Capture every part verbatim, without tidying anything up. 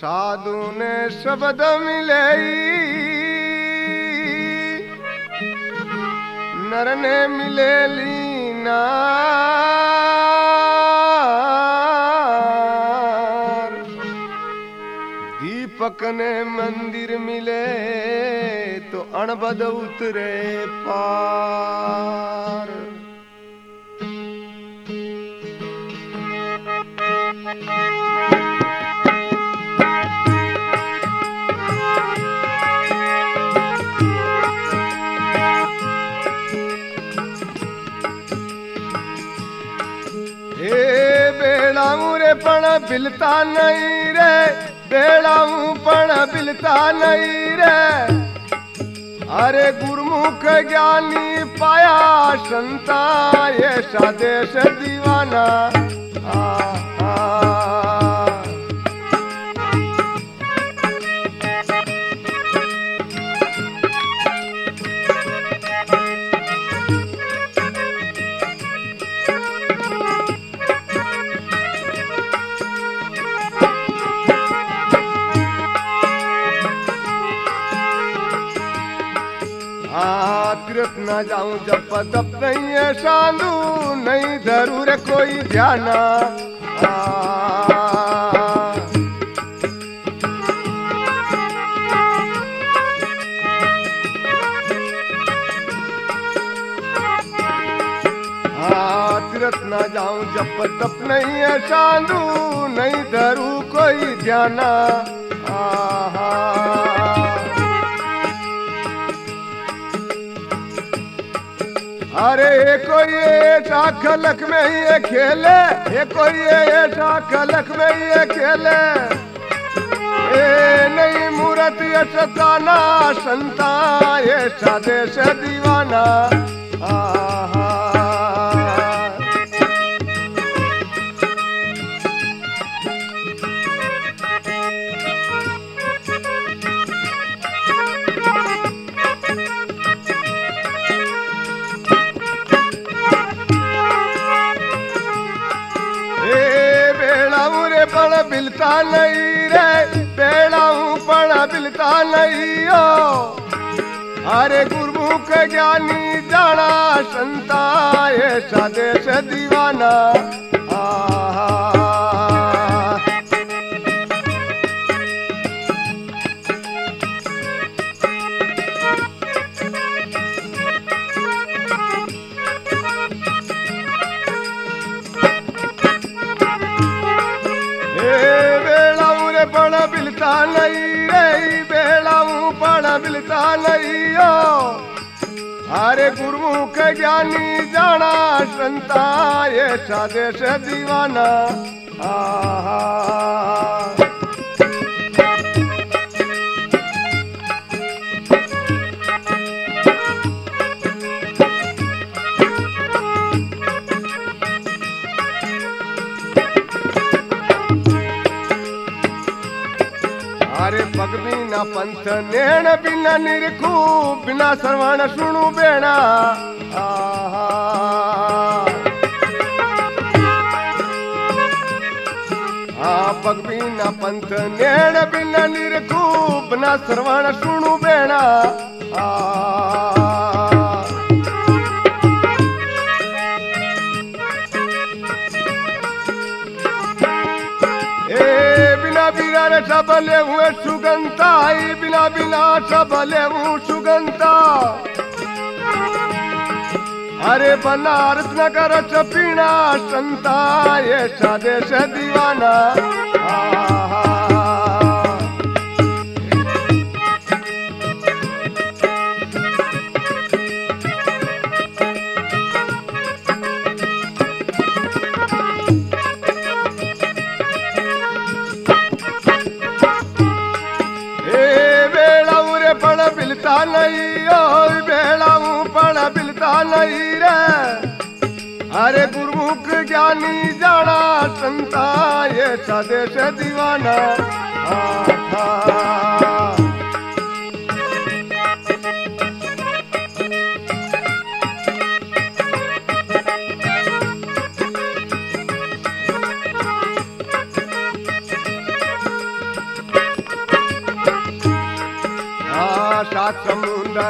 साधु ने शब्द मिले नर ने मिले लीना दीपक ने मंदिर मिले तो अणबद उतरे पार। पण बिलता नहीं रे बेड़ाऊ पण बिलता नहीं रे अरे गुरुमुख ज्ञानी पाया संता ये सादेश दीवाना आ, आ। तीर्थ न जाऊं जब तब नहीं है साधु नहीं जरूर कोई ध्यान तीर्थ न जाऊं जब तब नहीं है साधु नहीं जरूर कोई ध्यान अरे कोई ऐसा खलक में ये खेले ये कोई ऐसा खलक में ये खेले ए नहीं मूर्त ये सताना संता ये सादेश दीवाना आहा। पण बिलता नहीं रे बेड़ाऊ पण बिलता नहीं हो अरे गुरुमुख ज्ञानी जाना संता ये सादेश दीवाना आहा। पण बिलता नहीं रे बेड़ाऊ पण बिलता नहीं हो अरे गुरुमुख ज्ञानी जाना संता ये सादेश दीवाना आहा। अरे पग बिना पंथ नेण बिना निरखू बिना श्रवण सुणु बेणा आहा। आ पग बिना पंथ नेण बिना निरखू बिना श्रवण सुणु बेणा आहा। बिना सबले हुए सुगंता बिना बिना सबले हूँ सुगंता अरे बनारस नगर चपीना संता ये सादेश दीवाना आहा। बिलता नहीं ओ बेड़ाऊ पण बिलता नहीं रे अरे गुरुमुख ज्ञानी जाना संता ये सादेश दीवाना आहा।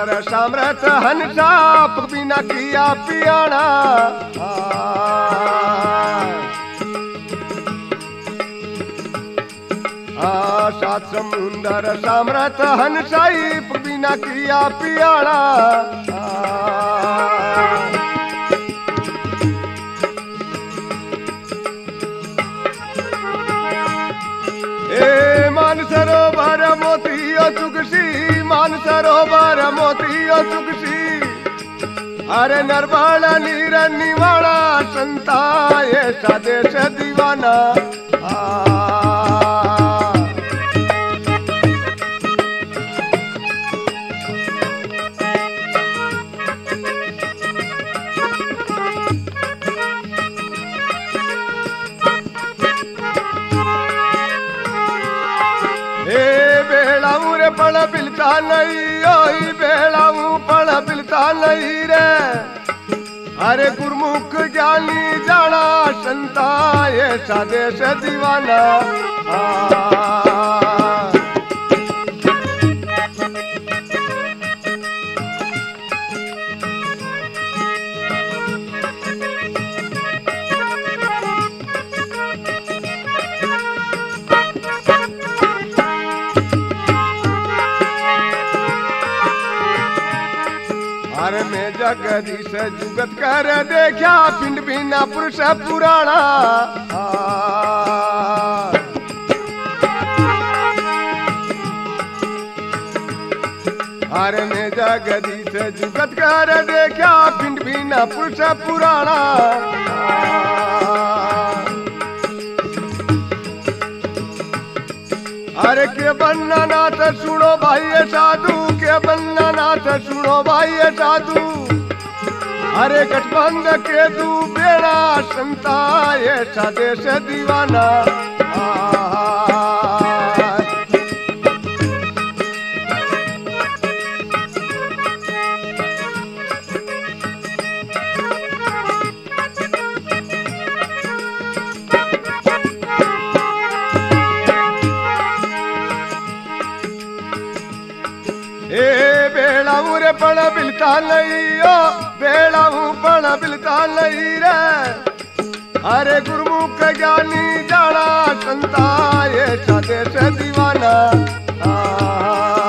सुंदर सामरथ हंसा बिना किया पियाणा आ सात समुंदर सामरथ हंसाई बिना किया पियाणा ए मान सरोवर मोतियो चुकसी मान सरोवर मोतियो चुकसी अरे नरवाण नीर निवाणा संता ऐसा देश दीवाना पण बिलता नहीं ओई बेड़ाऊ पण बिलता नहीं रे अरे गुरमुख ज्ञानी जाना संता ऐसा देश दीवाना अरे मैं जगदीश जुगत कर देखा पिंड बिना पुरुष पुराणा अरे मैं जगदीश जुगत कर देखा पिंड बिना पुरुष पुराणा अरे के बन्ना नाथ सुनो भाई साधु के बन्ना नाथ सुनो भाई साधु अरे गठबंध के तू बेड़ा संता ऐसा देश दीवाना ए बेड़ाऊ रे पण बिलता नहीं ओ बेड़ाऊ पण बिलता नहीं रे अरे गुरमुख ज्ञानी जाना संता ऐसा देश दीवाना।